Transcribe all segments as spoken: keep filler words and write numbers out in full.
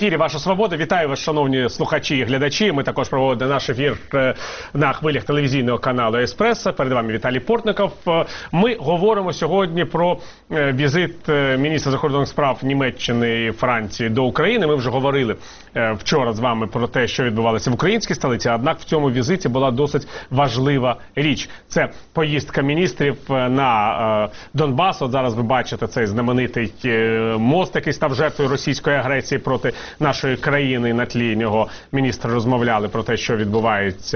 ефірі «Ваша свобода». Вітаю вас, шановні слухачі і глядачі. Ми також проводимо наш ефір на хвилях телевізійного каналу «Еспресо». Перед вами Віталій Портников. Ми говоримо сьогодні про візит міністра закордонних справ Німеччини і Франції до України. Ми вже говорили вчора з вами про те, що відбувалося в українській столиці. Однак в цьому візиті була досить важлива річ. Це поїздка міністрів на Донбас. От зараз ви бачите цей знаменитий мост, який став жертвою російської агресії проти нашої країни. На тлі нього міністри розмовляли про те, що відбувається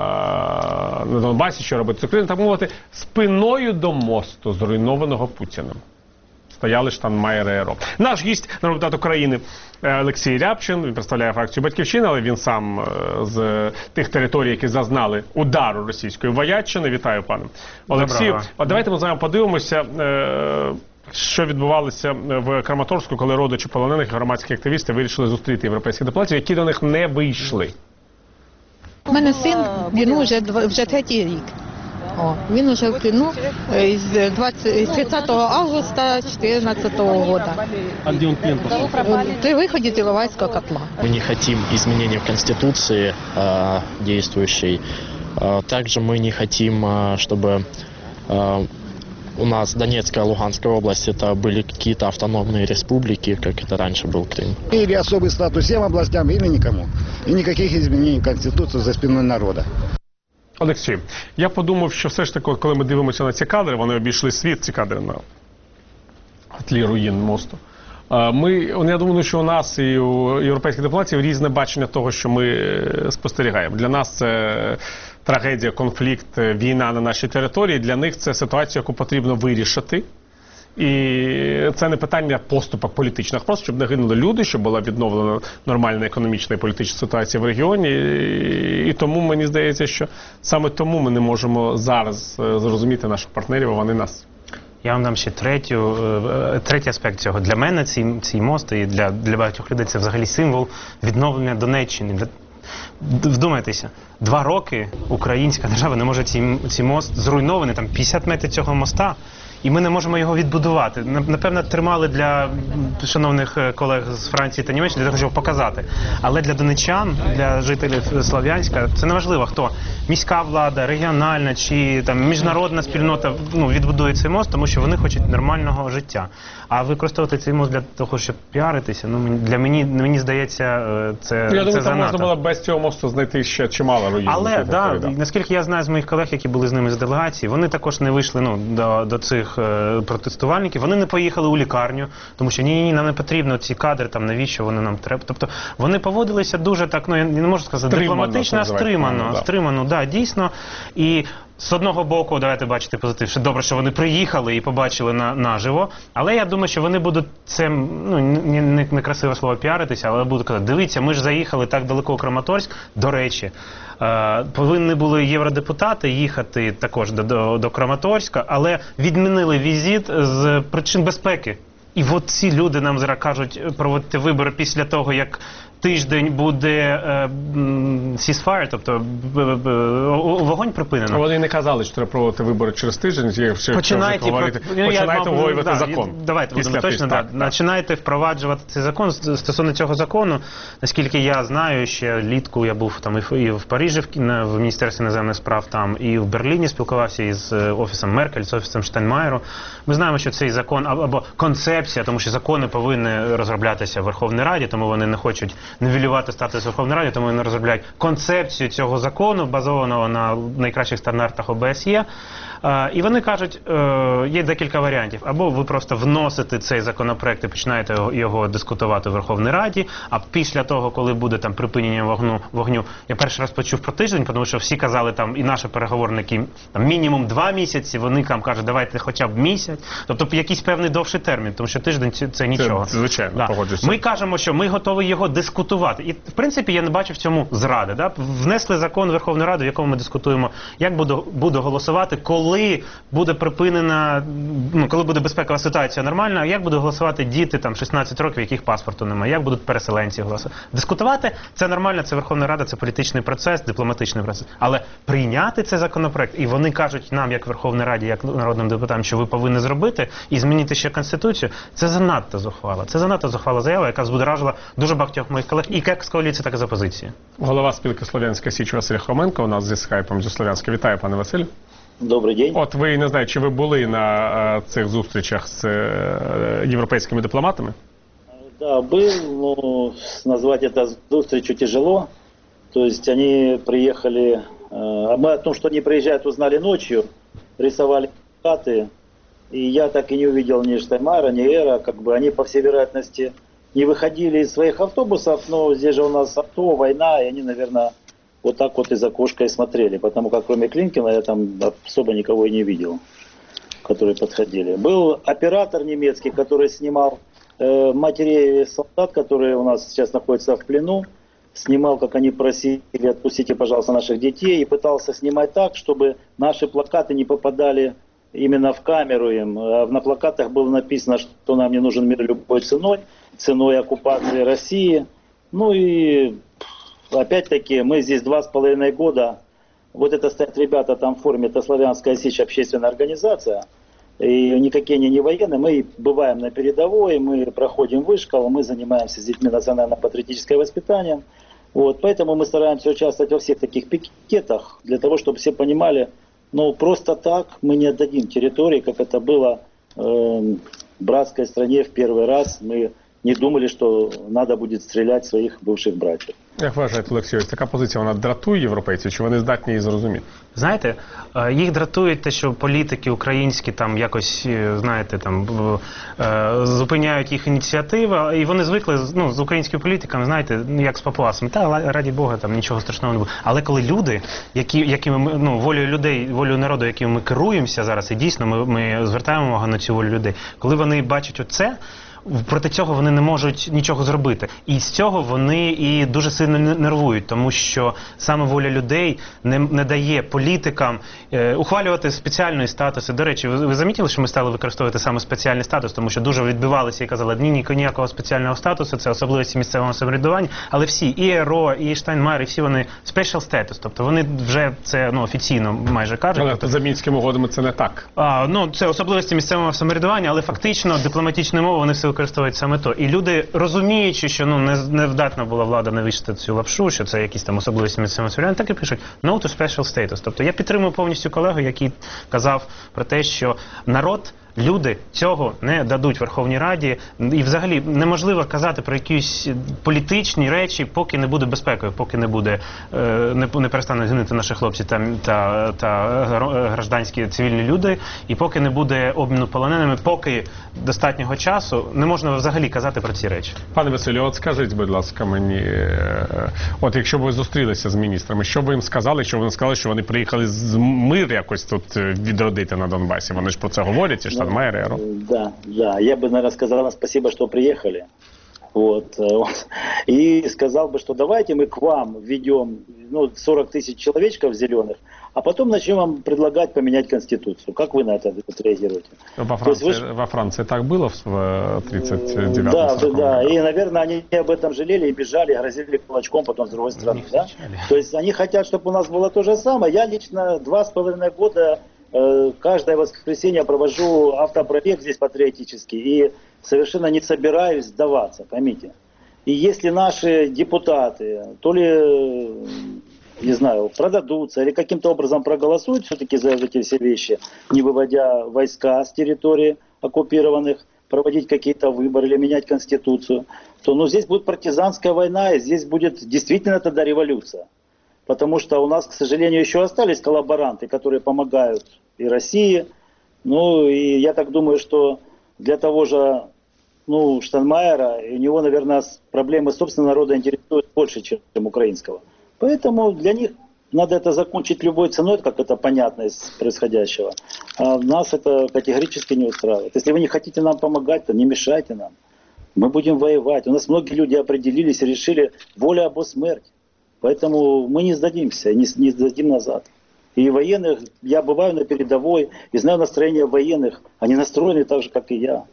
на Донбасі, що робить Україна, так мовити, спиною до мосту, зруйнованого Путіним. Стояли штандмайери РО. Наш гість, народний депутат України Олексій Рябчин, він представляє фракцію «Батьківщина», але він сам з тих територій, які зазнали удару російської вояччини. Вітаю, пане Олексію. От давайте ми з вами подивимося, що відбувалося в Краматорську, коли родичі полонених і громадські активісти вирішили зустріти європейських дипломатів, які до них не вийшли. У мене син, він вже, вже третій рік. О, він уже в плену з тридцятого августа две тысячи четырнадцатого года. А где он плен пошел? При выходе из Иловайского котла. Мы не хотим изменений в Конституции э, действующей. Э, также мы не хотим, э, чтобы э, у нас Донецкая и Луганская область это были какие-то автономные республики, как это раньше был Крым. Или особый статус всем областям, или никому. И никаких изменений в Конституции за спиной народа. Олексій, я подумав, що все ж таки, коли ми дивимося на ці кадри, вони обійшли світ, ці кадри на тлі руїн мосту. Ми, я думаю, що у нас і у європейських дипломатів різне бачення того, що ми спостерігаємо. Для нас це трагедія, конфлікт, війна на нашій території. Для них це ситуація, яку потрібно вирішити. І це не питання поступок політичних, просто щоб не гинули люди, щоб була відновлена нормальна економічна і політична ситуація в регіоні. І тому мені здається, що саме тому ми не можемо зараз зрозуміти наших партнерів, а вони нас. Я вам дам ще третю, третій аспект цього. Для мене цей, цей мост і для, для багатьох людей це взагалі символ відновлення Донеччини. Для... Вдумайтеся, два роки українська держава не може цей, цей мост зруйнований, там п'ятдесят метрів цього моста, і ми не можемо його відбудувати. Напевно, тримали для шановних колег з Франції та Німеччини для того, щоб показати. Але для донеччан, для жителів Слов'янська, це не важливо, хто. Міська влада, регіональна чи там міжнародна спільнота ну, відбудує цей мост, тому що вони хочуть нормального життя. А використовувати цей мост для того, щоб піаритися, ну, для мені, мені здається, це занадто. Я думаю, там можна було без цього мосту знайти ще чимало руїн. Але, да, наскільки я знаю з моїх колег, які були з ними з делегації, вони також не вийшли ну, до, до цих протестувальників, вони не поїхали у лікарню, тому що ні-ні, нам не потрібно ці кадри, там навіщо вони нам треба. Тобто вони поводилися дуже так, ну я не можу сказати, дипломатично, а стримано, да. стримано, да, дійсно. І з одного боку, давайте бачити позитив, що добре, що вони приїхали і побачили на, наживо, але я думаю, що вони будуть це, ну, не, не, не красиве слово піаритися, але будуть казати, дивіться, ми ж заїхали так далеко у Краматорськ, до речі, е, повинні були євродепутати їхати також до, до, до Краматорська, але відмінили візит з причин безпеки. І от ці люди нам зараз кажуть проводити вибори після того, як тиждень буде ceasefire, тобто вогонь припинено. Вони не казали, що треба проводити вибори через тиждень, якщо починайте говорити, починайте обговорювати да, закон. Давайте будемо точно, да, починайте впроваджувати цей закон. Стосовно цього закону, наскільки я знаю, ще літку я був там і в Парижі, в Міністерстві іноземних справ, там, і в Берліні спілкувався із офісом Меркель, з офісом Штайнмайеру. Ми знаємо, що цей закон, або концепція, тому що закони повинні розроблятися в Верховній Раді, тому вони не хочуть нівелювати статус Верховної Ради, тому вони розробляють концепцію цього закону, базованого на найкращих стандартах О Б С Є. І вони кажуть, є декілька варіантів. Або ви просто вносите цей законопроект і починаєте його дискутувати у Верховній Раді, а після того, коли буде там припинення вогню, вогню, я перший раз почув про тиждень, тому що всі казали, там, і наші переговорники, там, мінімум два місяці, вони там кажуть, давайте хоча б місяць. Тобто якийсь певний довший термін, тому що тиждень це, це нічого. Це, звичайно, да. погоджуюся. Ми кажемо, що ми готові його дискутувати. І, в принципі, я не бачу в цьому зради. Да? Внесли закон у Верховну Раду, в якому ми дискутуємо, як буду, буду голосувати, коли коли буде припинена, ну, коли буде безпекова ситуація нормальна, як будуть голосувати діти там шістнадцять років, яких паспорту немає, як будуть переселенці голосувати. Дискутувати це нормально, це Верховна Рада, це політичний процес, дипломатичний процес. Але прийняти цей законопроект, і вони кажуть нам, як Верховній Раді, як народним депутатам, що ви повинні зробити, і змінити ще Конституцію, Це занадто зухвала. Це занадто зухвала заява, яка збудоражила дуже багатьох моїх колег, і як з коаліції, так і з опозиції. Голова спілки «Слов'янська Січ» Василь Хоменко у нас зі скайпом зі Слов'янська. Вітаю, пане Василь. Добрий день. От ви, не знаю, чи ви були на е, цих зустрічах з е, європейськими дипломатами? Да, был, но назвать это встречу тяжело. То есть они приехали, а мы о том, что они приезжают, узнали ночью, рисовали плакаты, и я так и не увидел ни Штайнмайера, ни Эра, как бы они, по всей вероятности, не выходили из своих автобусов, но здесь же у нас авто, война, и они, наверное, вот так вот из окошка и смотрели, потому как кроме Клинкина я там особо никого и не видел, которые подходили. Был оператор немецкий, который снимал матери солдат, которые у нас сейчас находятся в плену, снимал, как они просили, отпустите, пожалуйста, наших детей, и пытался снимать так, чтобы наши плакаты не попадали именно в камеру им. А на плакатах было написано, что нам не нужен мир любой ценой, ценой оккупации России. Ну и опять-таки мы здесь два с половиной года, вот это стоят ребята там в форме, это «Славянская Сечь», общественная организация. И никакие они не военные, мы бываем на передовой, мы проходим вышкол, мы занимаемся с детьми национально-патриотическое воспитание. Вот, поэтому мы стараемся участвовать во всех таких пикетах, для того, чтобы все понимали, ну просто так мы не отдадим территории, как это было э, в братской стране в первый раз. Мы не думали, что надо будет стрелять своих бывших братьев. Як вважаєте, Олексій, ось така позиція, вона дратує європейців, чи вони здатні її зрозуміти? Знаєте, їх дратує те, що політики українські там якось, знаєте, там зупиняють їх ініціативи, і вони звикли, ну, з українськими політиками, знаєте, як з папуасами, та раді Бога, там нічого страшного не буде. Але коли люди, які, якими ми, ну, волею людей, волею народу, якими ми керуємося зараз, і дійсно ми, ми звертаємо увагу на цю волю людей, коли вони бачать оце, проти цього вони не можуть нічого зробити. І з цього вони і дуже сильно нервують, тому що саме воля людей не, не дає політикам е, ухвалювати спеціальні статуси. До речі, ви, ви замітили, що ми стали використовувати саме спеціальний статус, тому що дуже відбивалися і казали, ні, ні, ніякого спеціального статусу, це особливості місцевого самоврядування, але всі, і ЕРО, і Штайнмайер, і всі вони special status, тобто вони вже це, ну, офіційно майже кажуть. Але за Мінськими угодами це не так. А, ну, це особливості місцевого самоврядування, але фактично дипломатичною мовою вони все використовують саме то. І люди, розуміючи, що, ну, не, не вдатна була влада навішати цю лапшу, що це якісь там особливості місцевого самоврядування, так і пишуть no to special status. Тобто я підтримую повністю колегу, який казав про те, що народ, люди цього не дадуть Верховній Раді. І взагалі неможливо казати про якісь політичні речі, поки не буде безпекою, поки не буде, не, не перестануть гинути наші хлопці та, та, та гражданські цивільні люди, і поки не буде обміну полоненими, поки достатнього часу не можна взагалі казати про ці речі. Пане Василю, от скажіть, будь ласка, мені, от якщо б ви зустрілися з міністрами, що б ви їм сказали, що вони сказали, що вони приїхали з мир якось тут відродити на Донбасі? Вони ж про це говорять, і Штайнмайер, Эро. Да, да, я бы, наверное, сказал спасибо, что приехали. Вот. И сказал бы, что давайте мы к вам введем, ну, сорок тысяч человечков зеленых, а потом начнем вам предлагать поменять Конституцию. Как вы на это реагируете? Во Франции, вы... во Франции так было в тридцать девятом? Да, да, да. И, наверное, они об этом жалели и бежали, грозили кулачком потом с другой стороны. Да? То есть они хотят, чтобы у нас было то же самое. Я лично два с половиной года каждое воскресенье провожу автопробег здесь патриотический и совершенно не собираюсь сдаваться, поймите. И если наши депутаты, то ли, не знаю, продадутся или каким-то образом проголосуют все-таки за эти все вещи, не выводя войска с территории оккупированных, проводить какие-то выборы или менять Конституцию, то, ну, здесь будет партизанская война, и здесь будет действительно тогда революция. Потому что у нас, к сожалению, еще остались коллаборанты, которые помогают и России. Ну, и я так думаю, что для того же, ну, Штайнмайера, у него, наверное, проблемы собственного народа интересуют больше, чем украинского. Поэтому для них надо это закончить любой ценой, как это понятно из происходящего. А нас это категорически не устраивает. Если вы не хотите нам помогать, то не мешайте нам. Мы будем воевать. У нас многие люди определились и решили воля або смерть. Поэтому мы не сдадимся, не, не сдадим назад. И военных, я бываю на передовой, и знаю настроение военных, они настроены так же, как и я.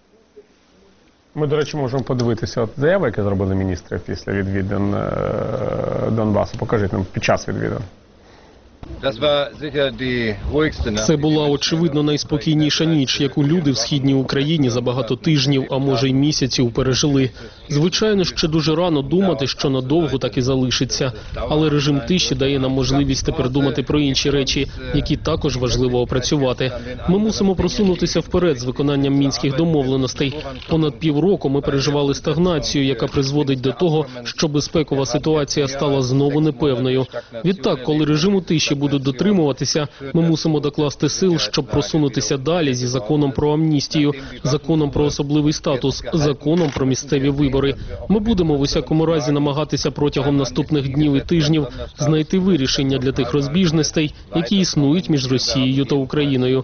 Ми, до речі, можемо подивитися от заяви, які зробили міністри після відвідин е- Донбасу. Покажіть нам під час відвідин. Це була, очевидно, найспокійніша ніч, яку люди в східній Україні за багато тижнів, а може й місяців пережили. Звичайно, ще дуже рано думати, що надовго так і залишиться. Але режим тиші дає нам можливість тепер думати про інші речі, які також важливо опрацювати. Ми мусимо просунутися вперед з виконанням мінських домовленостей. Понад півроку ми переживали стагнацію, яка призводить до того, що безпекова ситуація стала знову непевною. Відтак, коли режиму тиші будуть дотримуватися, ми мусимо докласти сил, щоб просунутися далі зі законом про амністію, законом про особливий статус, законом про місцеві вибори. Ми будемо в усякому разі намагатися протягом наступних днів і тижнів знайти вирішення для тих розбіжностей, які існують між Росією та Україною.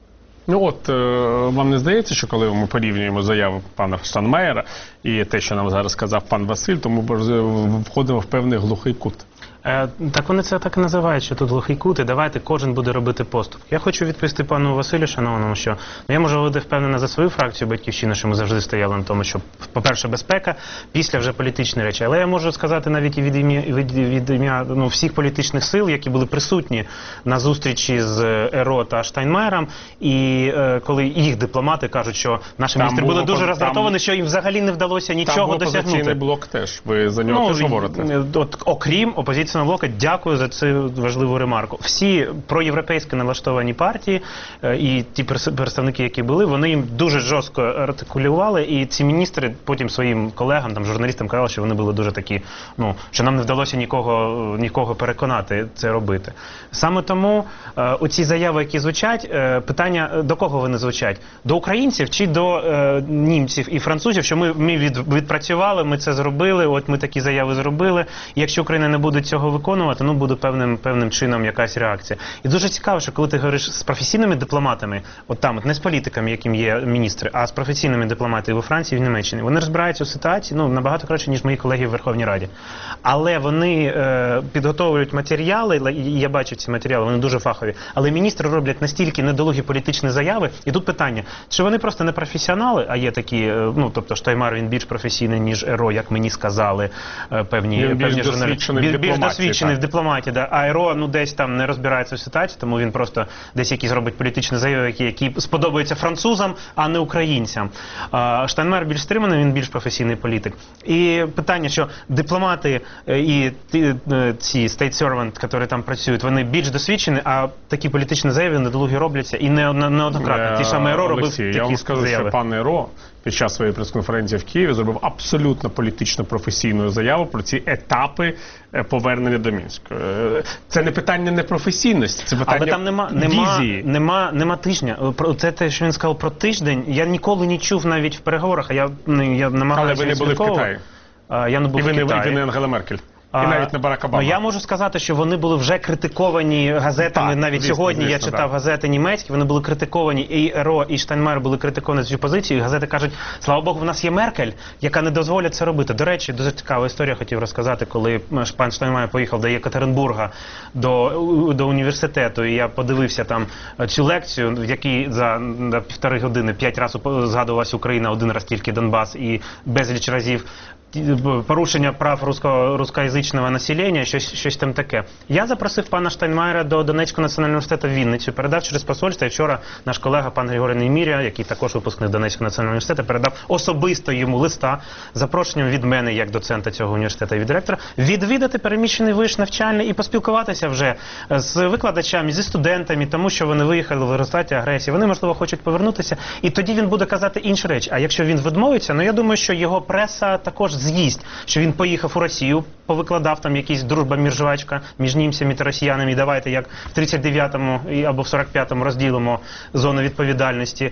Ну от, е, вам не здається, що коли ми порівнюємо заяву пана Штайнмаєра і те, що нам зараз сказав пан Василь, то ми входимо в певний глухий кут? Е, так вони це так і називають, що тут глухий кут, і давайте кожен буде робити поступки. Я хочу відповісти пану Василю, шановному, що ну, я можу бути впевнений за свою фракцію «Батьківщина», що ми завжди стояли на тому, що, по-перше, безпека, після вже політичні речі. Але я можу сказати навіть і від ім'я, від, від ім'я ну, всіх політичних сил, які були присутні на зустрічі з ЕРО та Штайнмаєром, і е, коли їх дипломати кажуть, що наші там міністри були було, дуже роздратовані, там, що їм взагалі не вдалося нічого досягнути. Там був опозиційний блок теж, ви за нього ну, теж говорите? От, окрім опозиційного блоку, дякую за цю важливу ремарку. Всі проєвропейськи налаштовані партії е, і ті представники, які були, вони їм дуже жорстко артикулювали, і ці міністри потім своїм колегам, там, журналістам казали, що вони були дуже такі, ну, що нам не вдалося нікого, нікого переконати це робити. Саме тому е, оці заяви, які звучать, е, питання, до кого вони звучать? До українців чи до е, німців і французів, що ми, ми від, відпрацювали, ми це зробили, от ми такі заяви зробили, і якщо Україна не буде цього виконувати, ну буде певним, певним чином якась реакція. І дуже цікаво, що коли ти говориш з професійними дипломатами, от там, от не з політиками, яким є міністри, а з професійними дипломатами у Франції і в Німеччині, вони розбираються у ситуації, ну, набагато краще, ніж мої колеги в Верховній Раді. Але вони е, підготовлюють матеріали, і я бачу ці матеріали, вони дуже фахові, але міністри роблять настільки недолугі політичні заяви, і тут питання, чи вони просто не професіонали, а є такі, е, ну, тобто Штайнмаєр, він більш професійний, ніж ЕРО, як мені сказали е, певні, він певні більш журналісти. Більш, більш досвідчений в так. дипломатії, да. А ЕРО, ну, десь там не розбирається в ситуації, тому він просто десь якісь робить політичні заяви, які, які сподобаються французам, а не українцям. А Штайнмаєр більш стриманий, він більш професійний політик. І питання, що дипломати і ті, ці state servant, які там працюють, вони більш досвідчені, а такі політичні заяви недолугі робляться і не неоднократно. Ті саме ЕРО робив такі я вам скажу, заяви. що пан ЕРО під час своєї прес-конференції в Києві зробив абсолютно політично професійну заяву про ці етапи повернення до Мінська. Це не питання непрофесійності, це питання Але там нема, нема, візії. Нема, нема тижня. Це те, що він сказав про тиждень, я ніколи не чув навіть в переговорах, а я, я намагаюся. Але ви не були в Китаї. Я не був і ви в Китаї. Не, і ви не Ангела Меркель. І навіть не Барак Обама. Ну, я можу сказати, що вони були вже критиковані газетами. Так, навіть звісно, сьогодні звісно, я читав да. газети німецькі, вони були критиковані, і ЕРО, і Штайнмаєр були критиковані за цю позицію, і газети кажуть, слава Богу, в нас є Меркель, яка не дозволить це робити. До речі, дуже цікава історія, хотів розказати, коли пан Штайнмаєр поїхав до Єкатеринбурга, до, до університету, і я подивився там цю лекцію, в якій за на півтори години п'ять разів згадувалася Україна, один раз тільки Донбас, і безліч разів порушення прав русько, рускоязичного населення, щось, щось там таке. Я запросив пана Штайнмаєра до Донецького національного університету в Вінницю, передав через посольство, і вчора наш колега пан Григорій Неміря, який також випускник Донецького національного університету, передав особисто йому листа з запрошенням від мене, як доцента цього університету і від директора, відвідати переміщений виш навчальний і поспілкуватися вже з викладачами, зі студентами, тому що вони виїхали в результаті агресії. Вони, можливо, хочуть повернутися, і тоді він буде казати інші речі. А якщо він відмовиться, ну я думаю, що його преса також з'їсть, що він поїхав у Росію, повикладав там якісь дружба-міжвачка між німцями та росіянами, і давайте як в тридцять дев'ятому або в сорок п'ятому розділимо зону відповідальності.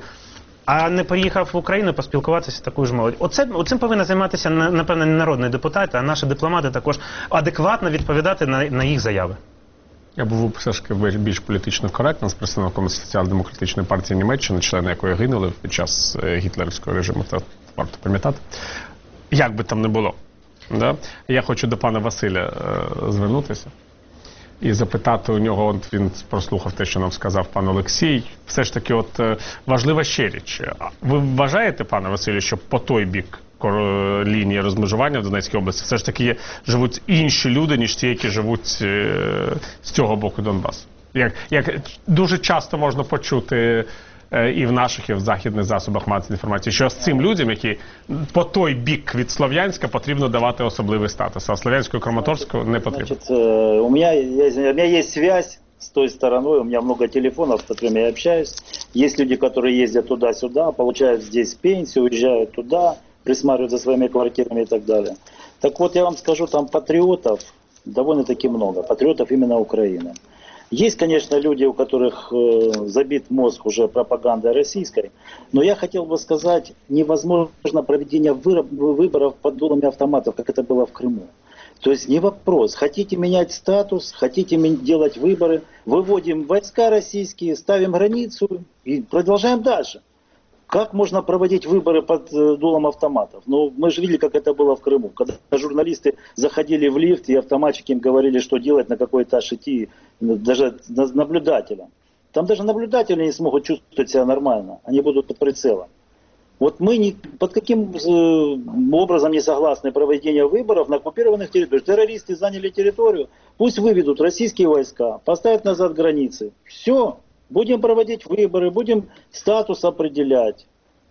А не поїхав в Україну поспілкуватися з такою ж молоддю. Оце, оцим повинен займатися, напевно, не народний депутат, а наші дипломати також адекватно відповідати на, на їх заяви. Я був все ж більш політично коректним з представником Соціал-демократичної партії Німеччини, члени якої гинули під час гітлерівського режиму, це варто пам'ятати. Як би там не було. Да? Я хочу до пана Василя е, звернутися і запитати у нього, от він прослухав те, що нам сказав пан Олексій, все ж таки от е, важлива ще річ. Ви вважаєте, пане Василю, що по той бік лінії розмежування в Донецькій області все ж таки є, живуть інші люди, ніж ті, які живуть е, з цього боку Донбасу. Як, як дуже часто можна почути е, і в наших, і в західних засобах масової інформації, що з цим людям, які по той бік від Слов'янська, потрібно давати особливий статус, а Слов'янську і Краматорську не потрібно. Значит, у меня, я, у меня есть связь с той стороной, у меня много телефонов, с которыми я общаюсь. Есть люди, которые ездят туда-сюда, получают здесь пенсию, уезжают туда, присматривают за своими квартирами и так далее. Так вот, я вам скажу, там патриотов довольно-таки много, патриотов именно Украины. Есть, конечно, люди, у которых э, забит мозг уже пропагандой российской, но я хотел бы сказать, невозможно проведение выборов под дулами автоматов, как это было в Крыму. То есть не вопрос, хотите менять статус, хотите делать выборы, выводим войска российские, ставим границу и продолжаем дальше. Как можно проводить выборы под дулом автоматов? Ну, мы же видели, как это было в Крыму, когда журналисты заходили в лифт, и автоматчики им говорили, что делать, на какой этаж идти, даже наблюдателя. Там даже наблюдатели не смогут чувствовать себя нормально, они будут под прицелом. Вот мы ни, под каким э, образом не согласны проведению выборов на оккупированных территориях. Террористы заняли территорию, пусть выведут российские войска, поставят назад границы. Все. Будем проводить выборы, будем статус определять.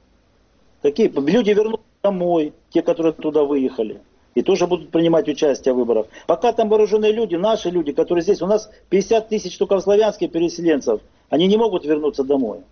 Такие люди вернутся домой, те, которые туда выехали, и тоже будут принимать участие в выборах. Пока там вооруженные люди, наши люди, которые здесь, у нас пятьдесят тысяч только в Слов'янске переселенцев, они не могут вернуться домой.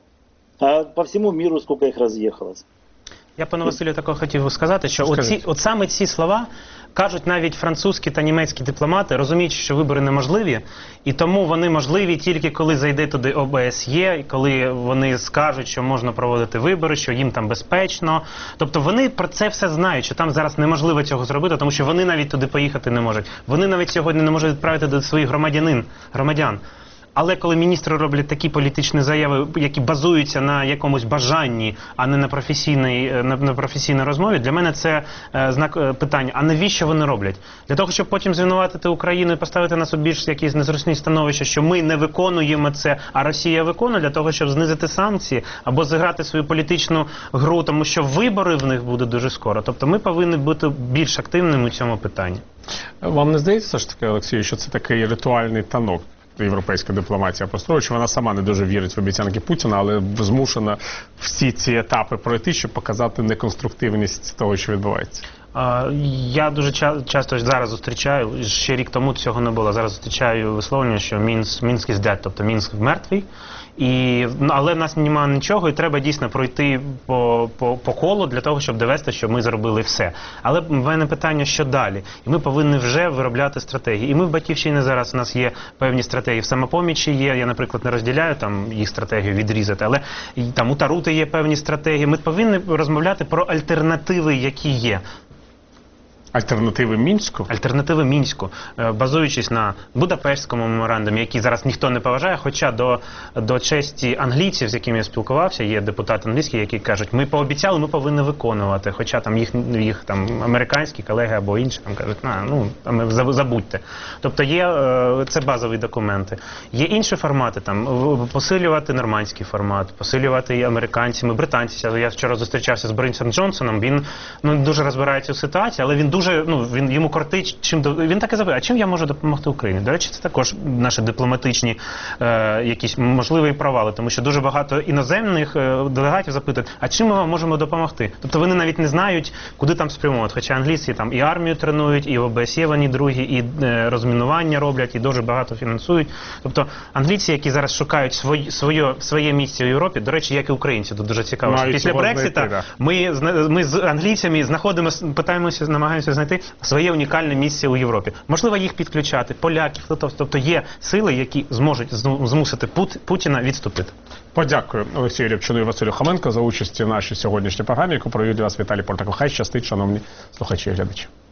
А по всему миру сколько их разъехалось. Я, пане Василю, також хотів сказати, що оці, от саме ці слова кажуть навіть французькі та німецькі дипломати, розуміючи, що вибори неможливі, і тому вони можливі тільки коли зайде туди О Б С Є, і коли вони скажуть, що можна проводити вибори, що їм там безпечно. Тобто вони про це все знають, що там зараз неможливо цього зробити, тому що вони навіть туди поїхати не можуть. Вони навіть сьогодні не можуть відправити до своїх громадянин, громадян. Але коли міністри роблять такі політичні заяви, які базуються на якомусь бажанні, а не на професійній, на, на професійній розмові, для мене це е, знак е, питання. А навіщо вони роблять? Для того, щоб потім звинуватити Україну і поставити нас у більш якісь незручні становища, що ми не виконуємо це, а Росія виконує, для того, щоб знизити санкції або зіграти свою політичну гру, тому що вибори в них будуть дуже скоро. Тобто ми повинні бути більш активними у цьому питанні. Вам не здається ж таки, Олексію, що це такий ритуальний танок? Європейська дипломатія построює, вона сама не дуже вірить в обіцянки Путіна, але змушена всі ці етапи пройти, щоб показати неконструктивність того, що відбувається. Я дуже часто зараз зустрічаю, ще рік тому цього не було, зараз зустрічаю висловлення, що Мінськ, Мінськ is dead, тобто Мінськ мертвий. І, але в нас немає нічого, і треба дійсно пройти по, по, по колу для того, щоб довести, що ми зробили все. Але в мене питання, що далі? І ми повинні вже виробляти стратегії. І ми в Батьківщині зараз, у нас є певні стратегії. В Самопомічі є, я, наприклад, не розділяю там їх стратегію відрізати, але там у Тарути є певні стратегії. Ми повинні розмовляти про альтернативи, які є. Альтернативи Мінську? Альтернативи Мінську, базуючись на Будапештському меморандумі, який зараз ніхто не поважає, хоча до, до честі англійців, з якими я спілкувався, є депутати англійські, які кажуть, ми пообіцяли, ми повинні виконувати, хоча там їх, їх там американські колеги або інші там кажуть, ну, забудьте. Тобто є, це базові документи. Є інші формати, там, посилювати нормандський формат, посилювати і американцями, британці. Я вчора зустрічався з Борисом Джонсоном, він ну, дуже розбирається у ситуації, але він дуже Дуже, ну, він, йому кортить, чим, він так і запитає, а чим я можу допомогти Україні? До речі, це також наші дипломатичні е, якісь можливі провали, тому що дуже багато іноземних е, делегатів запитують, а чим ми вам можемо допомогти? Тобто вони навіть не знають, куди там спрямовувати, хоча англійці там і армію тренують, і О Б С Є вони другі, і е, розмінування роблять, і дуже багато фінансують. Тобто англійці, які зараз шукають своє, своє, своє місце в Європі, до речі, як і українці, тут дуже цікаво, що після Брексита да. ми, ми з англійцями знаходимо, питаємося, намагаємося знайти своє унікальне місце у Європі. Можливо, їх підключати, поляків, тобто є сили, які зможуть змусити Путіна відступити. Подякую Олексію Рябчину і Василю Хоменко за участь у нашій сьогоднішній програмі, яку провів для вас Віталій Портников. Хай щастить, шановні слухачі і глядачі.